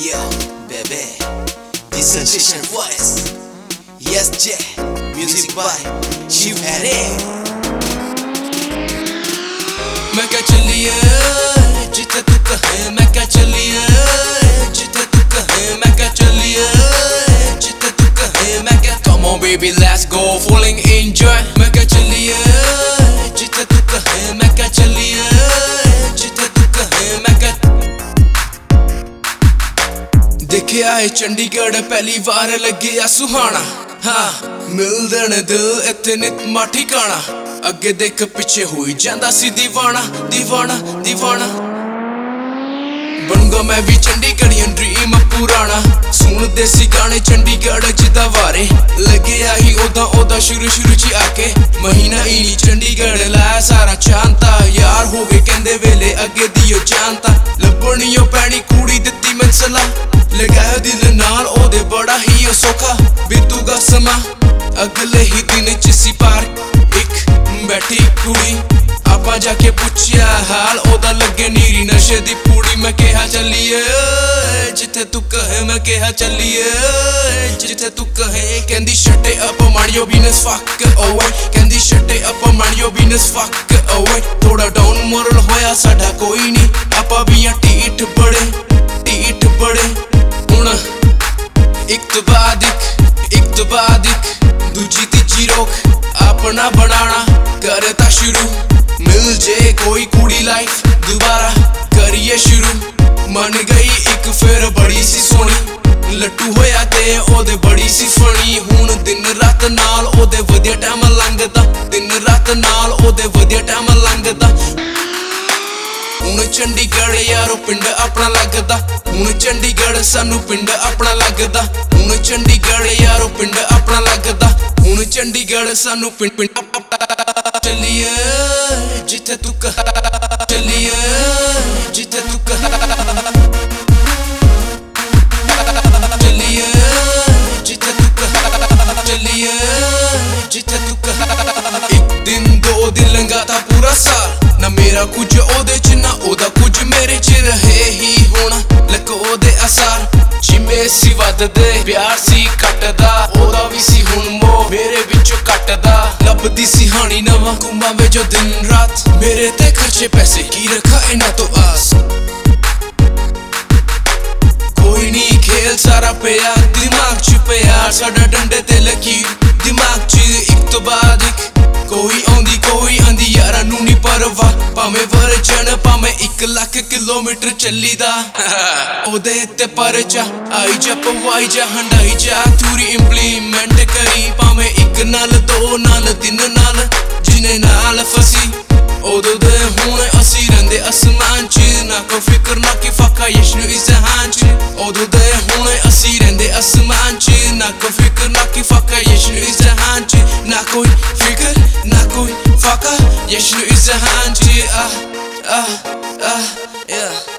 Yo, baby, the sensation voice. Yes, J, music by Shiv Hare. मैं क्या चलिए जिथे तू कहे, मैं क्या चलिए जिथे तू कहे, मैं क्या चलिए जिथे तू कहे, मैं क्या Come on baby let's go falling enjoy. मैं क्या चलिए जिथे तू कहे, मैं क्या चलिए जिथे तू कहे, मैं क्या देखे आए चंडीगढ़ पहली बार लगे आ सुहाना. हाँ मिलदे दिल इत्थे नित मा ठिकाना. अगे देख पिछे हुई जांदा सी दीवाना दीवाना दीवाना. बनूंगा मैं भी चंडीगढ़ियन ड्रीम पुराना. सुन देसी गाने चंडीगढ़ जिदा वारे लगे आई ओदा ओदा शुरू शुरू च आके. महीना ही चंडीगढ़ लाया सारा चांता. यार हो गए कहंदे वेले अगे दियो जानता. लभणियो पैनी कूड़ी दित्ती मैं सलाह. लगाया दिल नाल ओदे बड़ा ही सौखा बीतूगा समा. अगले ही दिन च सी पार्क बैठी कुड़ी. आपा जाके पुछया हाल ओदा लगे नीरी नशे दी पूड़ी. मैं कहा चलिए जिथे तू कहे, मैं कहा चलिए जिथे तू कहे. कहंदी shut up mind your business fuck away. कहंदी shut up mind your business fuck away. थोड़ा डाउन मोरल होया साडा कोई नहीं. आपा भी टीठ बड़े टीठ बड़े. हुण एक तो बाद एक दूजी तीजी रोक अपना बनाना करता शुरू. मिल जे कोई कुड़ी लाइफ दोबारा करिए शुरू. मन गई एक फिर बड़ी सी सोनी. लट्टू होया ते ओदे बड़ी सी फनी. हुण दिन रात नाल ओदे वधिया टाइम लंघदा. दिन रात नाल ओदे वधिया टाइम लंघदा. हुण चंडीगढ़ यारो पिंड अपना लगदा. हुण चंडीगढ़ सानू पिंड अपना लगदा. हुण चंडीगढ़ यारो पिंड अपना लगदा. हुण चंडीगढ़ सानू पिंड पिंड चलिए जिथे तू कहा, चलिए जिथे तू कहा, चलिए जिथे तू कहा, चलिए जिथे तू कहा. एक दिन दो दिन लंघा था पूरा साल. ना मेरा कुछ ओदे च ना ओदा कुछ मेरे च रहे ही होना. लको दे असार जिमे सी वधदे प्यार सी कटदा. ओदा भी सी हुण मो मेरे विचों कटदा. लभदी सी हानी नवा घुमावे जो दिन रात. मेरे ते खर्चे पैसे की रखा इना तो आस. कोई नहीं खेल सारा पिया दिमाग च पिया. साडा डंडे ते लकीर दिमाग च एक तो बाद एक. कोई आंदी कोई आंदी यारा नू नी परवाह. भावें वर्जन भावें 1 लाख किलोमीटर चली दा. ओदे ते परचा आई जा पवाई जा हंडाई जा. थूरी इंप्लीमेंट करी भावें 1 नाल 2 नाल 3 नाल जिने नाल फसी. ओदो दे हुण असी रहिंदे असमान च. ना कोई फिकर ना की फाका यशनु इस जहान च. ओदो दे हुण असी रहिंदे असमान च. ना कोई फिकर ना की फाका यशनु इस जहान च. ना कोई फिकर ना कोई फाका यशनु इस जहान च. yeah